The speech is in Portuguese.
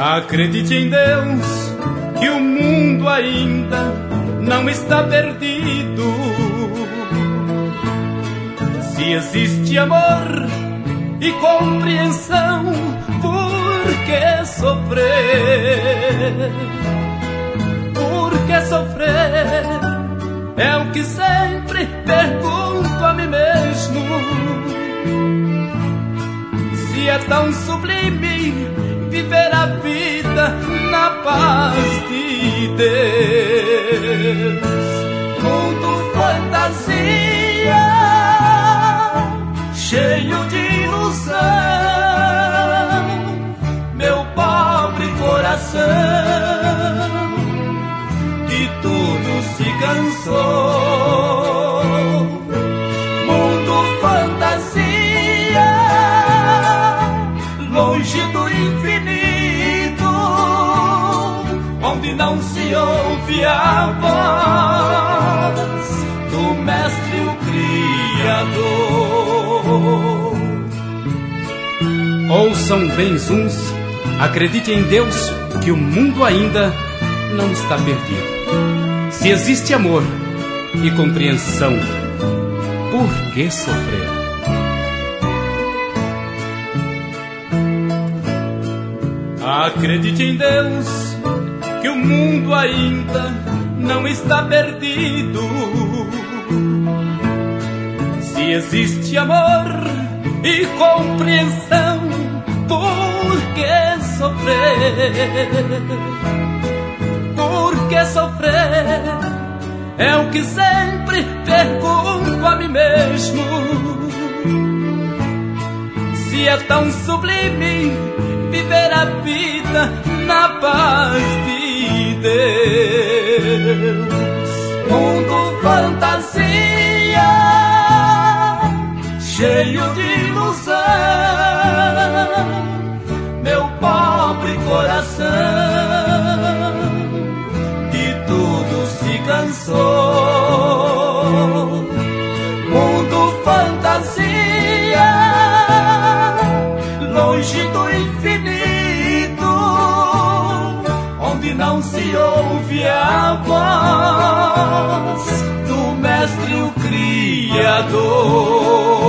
Acredite em Deus, que o mundo ainda não está perdido. Se existe amor e compreensão, por que sofrer? Por que sofrer? É o que sempre pergunto a mim mesmo. Se é tão sublime viver a vida na paz de Deus. Mundo fantasia, cheio de ilusão, meu pobre coração de tudo se cansou. Mundo fantasia, longe do infinito, onde não se ouve a voz do Mestre, o Criador. Ouçam bem uns, acredite em Deus, que o mundo ainda não está perdido. Se existe amor e compreensão, por que sofrer? Acredite em Deus, que o mundo ainda não está perdido. Se existe amor e compreensão, por que sofrer? Por que sofrer? É o que sempre pergunto a mim mesmo. Se é tão sublime viver a vida na paz de Deus. Mundo fantasia, cheio de ilusão, meu pobre coração de tudo se cansou. Mundo fantasia, longe do infinito, onde não se ouve a voz do Mestre, o Criador.